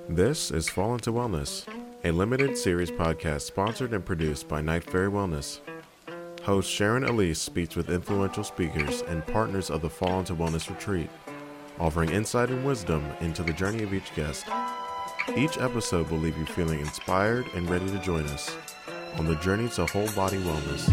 This is Fall into Wellness, a limited series podcast sponsored and produced by Night Fairy Wellness. Host Sharon Elise speaks with influential speakers and partners of the Fall into Wellness retreat, offering insight and wisdom into the journey of each guest. Each episode will leave you feeling inspired and ready to join us on the journey to whole body wellness.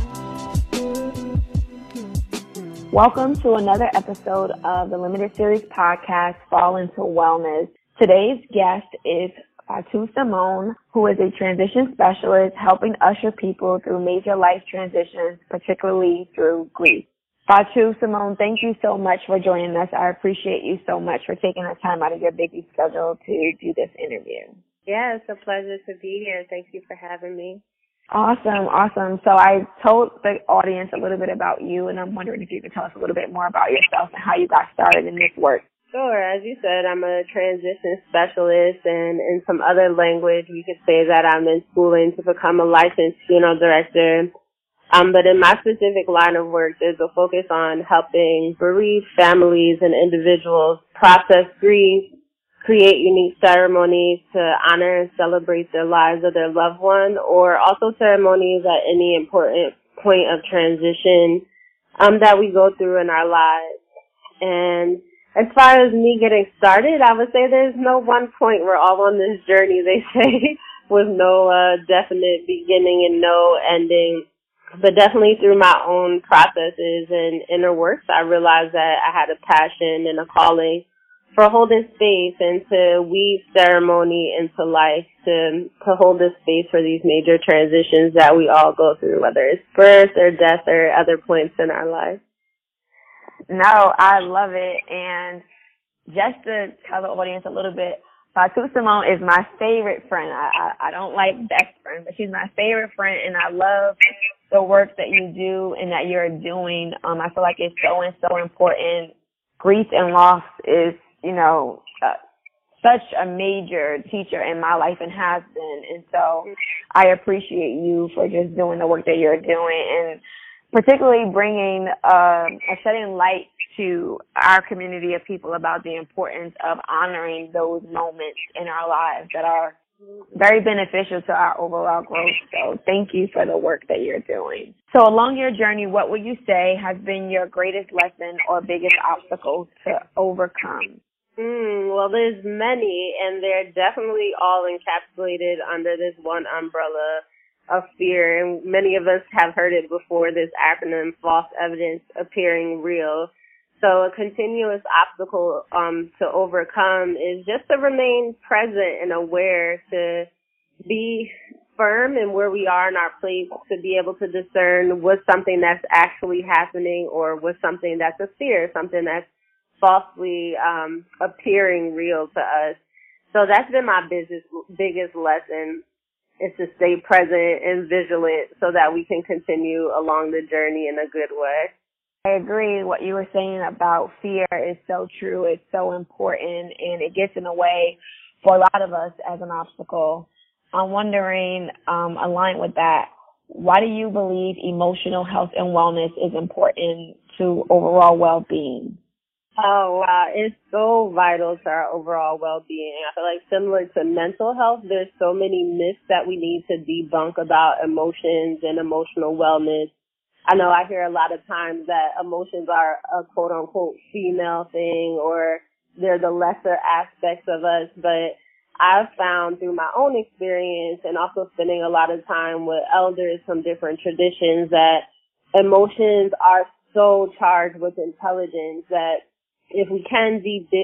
Welcome to another episode of the limited series podcast, Fall into Wellness. Today's guest is Fatu Simone, who is a transition specialist helping usher people through major life transitions, particularly through grief. Fatu Simone, thank you so much for joining us. I appreciate you so much for taking the time out of your busy schedule to do this interview. Yeah, it's a pleasure to be here. Thank you for having me. Awesome. So I told the audience a little bit about you, and I'm wondering if you could tell us a little bit more about yourself and how you got started in this work. Sure. As you said, I'm a transition specialist, and in some other language, we could say that I'm in schooling to become a licensed funeral director. But in my specific line of work, there's a focus on helping bereaved families and individuals process grief, create unique ceremonies to honor and celebrate the lives of their loved one, or also ceremonies at any important point of transition that we go through in our lives. And as far as me getting started, I would say there's no one point. We're all on this journey, they say, with no definite beginning and no ending. But definitely through my own processes and inner works, I realized that I had a passion and a calling for holding space and to weave ceremony into life, to hold the space for these major transitions that we all go through, whether it's birth or death or other points in our life. No, I love it. And just to tell the audience a little bit, Fatu Simone is my favorite friend. I don't like best friend, but she's my favorite friend, and I love the work that you do and that you're doing. I feel like it's so important. Grief and loss is, such a major teacher in my life and has been. And so I appreciate you for just doing the work that you're doing and particularly bringing shedding light to our community of people about the importance of honoring those moments in our lives that are very beneficial to our overall growth. So thank you for the work that you're doing. So along your journey, what would you say has been your greatest lesson or biggest obstacle to overcome? Well, there's many, and they're definitely all encapsulated under this one umbrella of fear. And many of us have heard it before, this acronym, false evidence appearing real. So a continuous obstacle to overcome is just to remain present and aware, to be firm in where we are in our place, to be able to discern what's something that's actually happening or what's something that's a fear, something that's falsely appearing real to us. So that's been my biggest lesson, is to stay present and vigilant so that we can continue along the journey in a good way. I agree. What you were saying about fear is so true. It's so important, and it gets in the way for a lot of us as an obstacle. I'm wondering, aligned with that, why do you believe emotional health and wellness is important to overall well-being? Oh, wow. It's so vital to our overall well-being. I feel like similar to mental health, there's so many myths that we need to debunk about emotions and emotional wellness. I know I hear a lot of times that emotions are a quote-unquote female thing, or they're the lesser aspects of us, but I've found through my own experience and also spending a lot of time with elders from different traditions that emotions are so charged with intelligence that if we can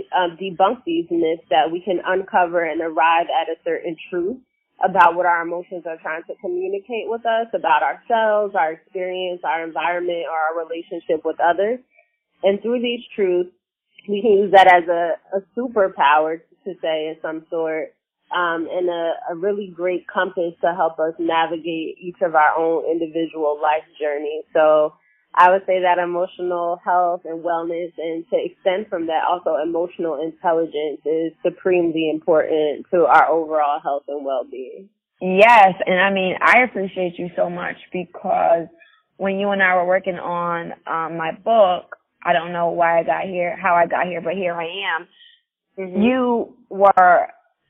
debunk these myths, that we can uncover and arrive at a certain truth about what our emotions are trying to communicate with us, about ourselves, our experience, our environment, or our relationship with others. And through these truths, we can use that as a superpower, to say, of some sort, and a really great compass to help us navigate each of our own individual life journeys. So I would say that emotional health and wellness, and to extend from that, also emotional intelligence, is supremely important to our overall health and well-being. Yes, and I appreciate you so much, because when you and I were working on my book, I don't know how I got here, but here I am. Mm-hmm. You were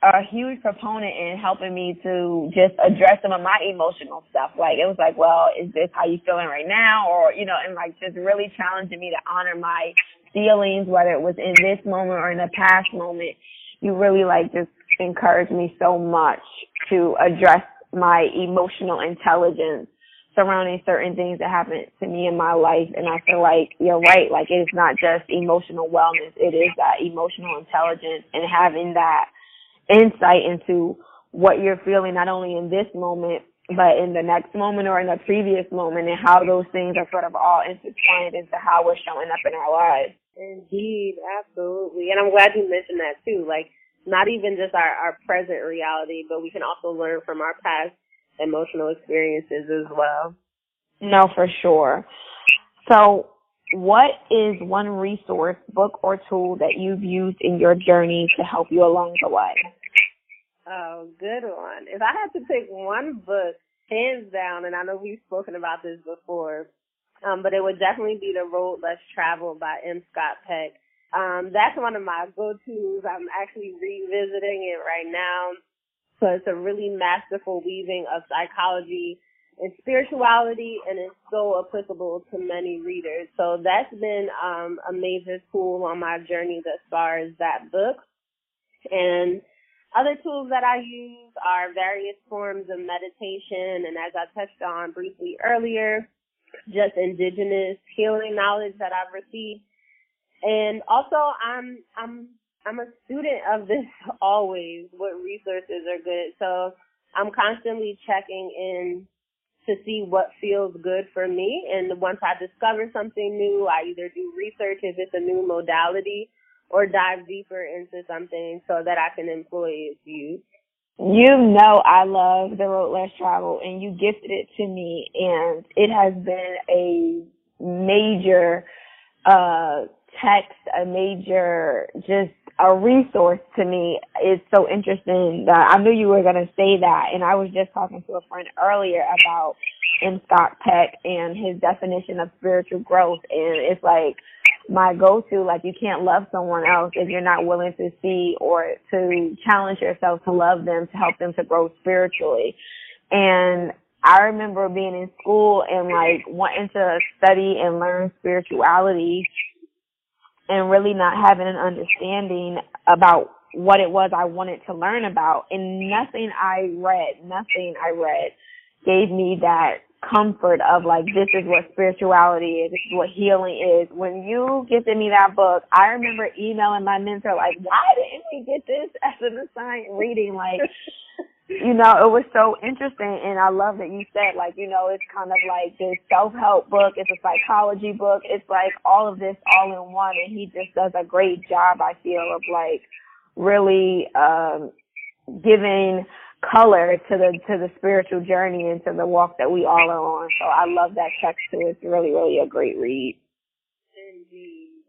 a huge proponent in helping me to just address some of my emotional stuff. Like, it was like, well, is this how you feeling right now? Or, you know, and like just really challenging me to honor my feelings, whether it was in this moment or in the past moment. You really like just encouraged me so much to address my emotional intelligence surrounding certain things that happened to me in my life. And I feel like you're right. Like, it is not just emotional wellness. It is that emotional intelligence and having that insight into what you're feeling, not only in this moment, but in the next moment or in the previous moment, and how those things are sort of all intertwined into how we're showing up in our lives. Indeed, absolutely. And I'm glad you mentioned that too. Like, not even just our present reality, but we can also learn from our past emotional experiences as well. No, for sure. So what is one resource, book, or tool that you've used in your journey to help you along the way? Oh, good one. If I had to pick one book, hands down, and I know we've spoken about this before, but it would definitely be The Road Less Traveled by M. Scott Peck. That's one of my go-tos. I'm actually revisiting it right now. So it's a really masterful weaving of psychology and spirituality, and it's so applicable to many readers. So that's been a major tool on my journey thus far, is that book. And other tools that I use are various forms of meditation, and as I touched on briefly earlier, just indigenous healing knowledge that I've received. And also, I'm a student of this always, what resources are good. So I'm constantly checking in to see what feels good for me. And once I discover something new, I either do research if it's a new modality or dive deeper into something so that I can employ its use. You know I love The Road Less Traveled, and you gifted it to me, and it has been a major text, a major just a resource to me. It's so interesting that I knew you were going to say that, and I was just talking to a friend earlier about M. Scott Peck and his definition of spiritual growth, and it's like my go-to, like, you can't love someone else if you're not willing to see or to challenge yourself to love them, to help them to grow spiritually. And I remember being in school and like wanting to study and learn spirituality and really not having an understanding about what it was I wanted to learn about. And nothing I read gave me that comfort of like, this is what spirituality is, this is what healing is. When you gifted me that book, I remember emailing my mentor like, why didn't we get this as an assigned reading? Like, you know, it was so interesting. And I love that you said, like, you know, it's kind of like this self-help book, it's a psychology book, it's like all of this all in one. And he just does a great job, I feel, of like really giving color to the spiritual journey and to the walk that we all are on. So I love that text too. It's really, really a great read. Indeed.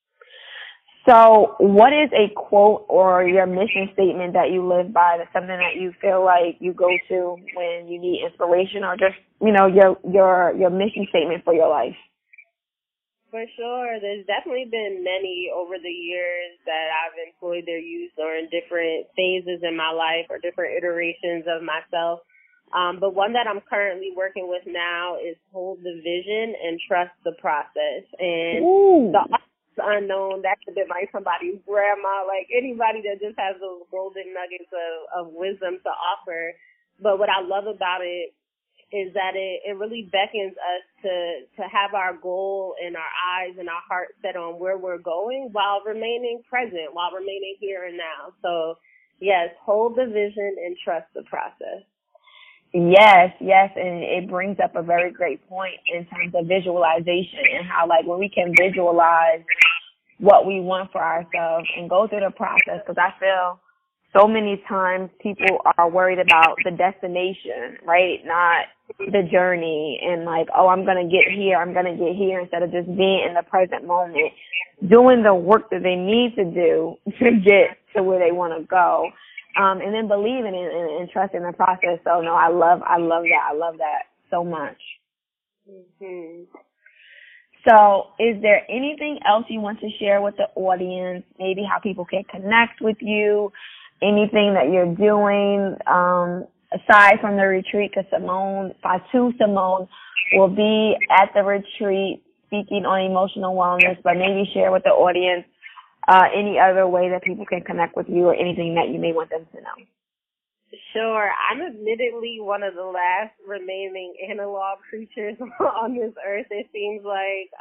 So what is a quote or your mission statement that you live by, that's something that you feel like you go to when you need inspiration, or just, you know, your mission statement for your life? For sure. There's definitely been many over the years that I've employed their use or in different phases in my life or different iterations of myself. But one that I'm currently working with now is hold the vision and trust the process. And the unknown, that could be like somebody's grandma, like anybody that just has those golden nuggets of wisdom to offer. But what I love about it is that it really beckons us to have our goal and our eyes and our heart set on where we're going while remaining present, while remaining here and now. So, yes, hold the vision and trust the process. Yes, and it brings up a very great point in terms of visualization and how, like, when we can visualize what we want for ourselves and go through the process, because I feel so many times people are worried about the destination, right? Not the journey, and like, oh, I'm going to get here, instead of just being in the present moment, doing the work that they need to do to get to where they want to go, and then believing and trusting the process. So no, I love that so much. Mm-hmm. So is there anything else you want to share with the audience, maybe how people can connect with you, anything that you're doing aside from the retreat, because Fatu Simone will be at the retreat speaking on emotional wellness, but maybe share with the audience any other way that people can connect with you or anything that you may want them to know. Sure. I'm admittedly one of the last remaining analog creatures on this earth, it seems like.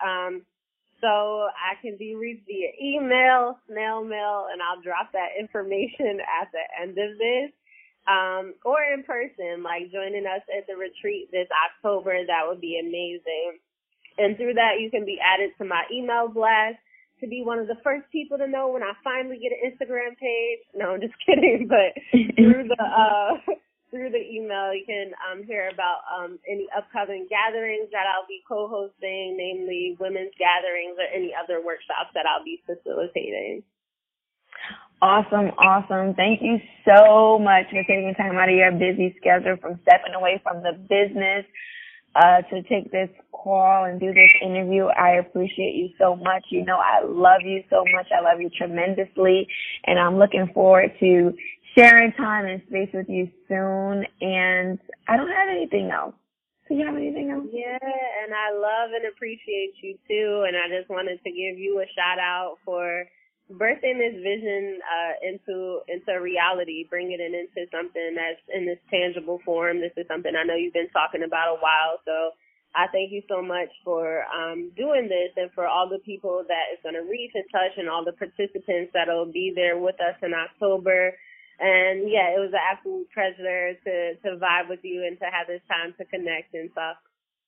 So I can be reached via email, snail mail, and I'll drop that information at the end of this. Or in person, like joining us at the retreat this October, that would be amazing. And through that, you can be added to my email blast to be one of the first people to know when I finally get an Instagram page. No, I'm just kidding. But through the email, you can hear about any upcoming gatherings that I'll be co-hosting, namely women's gatherings or any other workshops that I'll be facilitating. Awesome. Thank you so much for taking time out of your busy schedule, from stepping away from the business to take this call and do this interview. I appreciate you so much. You know, I love you so much. I love you tremendously, and I'm looking forward to sharing time and space with you soon. And I don't have anything else. Do you have anything else? Yeah, and I love and appreciate you too. And I just wanted to give you a shout out for birthing this vision into reality, bringing it into something that's in this tangible form. This is something I know you've been talking about a while, so I thank you so much for doing this, and for all the people that is going to reach and touch, and all the participants that will be there with us in October. And yeah, it was an absolute pleasure to vibe with you and to have this time to connect and talk.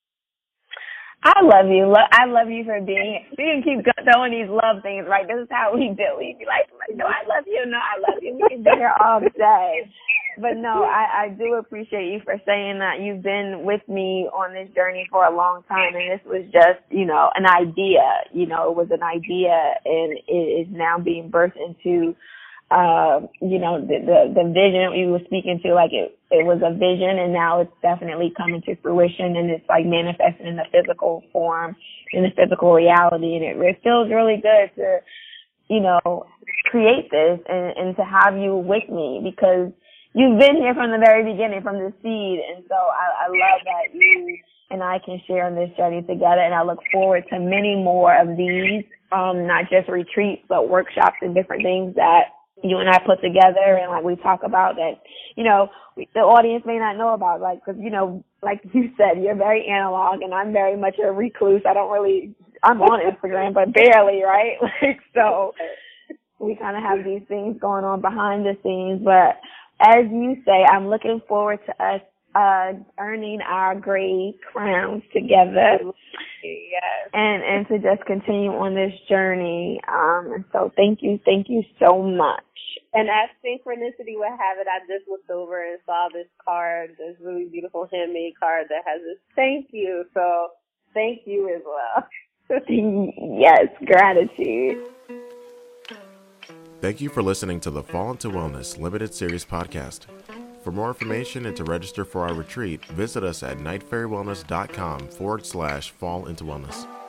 I love you. I love you for being here. We can keep throwing these love things, right? This is how we do. We be like, no, I love you. No, I love you. We can be here all day. But no, I do appreciate you for saying that. You've been with me on this journey for a long time, and this was just, you know, an idea. You know, it was an idea, and it is now being birthed into you know, the vision you were speaking to, like it was a vision, and now it's definitely coming to fruition, and it's like manifesting in the physical form, in the physical reality. And it feels really good to, you know, create this and to have you with me, because you've been here from the very beginning, from the seed. And so I love that you and I can share on this journey together. And I look forward to many more of these, not just retreats, but workshops and different things that you and I put together, and like we talk about that, you know, the audience may not know about, like, because, you know, like you said, you're very analog and I'm very much a recluse. I'm on Instagram, but barely, right? Like, so we kind of have these things going on behind the scenes. But as you say, I'm looking forward to us earning our gray crowns together. Yes. And to just continue on this journey. And so thank you so much. And as synchronicity would have it, I just looked over and saw this card, this really beautiful handmade card that has this thank you. So thank you as well. Yes, gratitude. Thank you for listening to the Fall into Wellness Limited Series podcast. For more information and to register for our retreat, visit us at nightfairywellness.com/fall into wellness.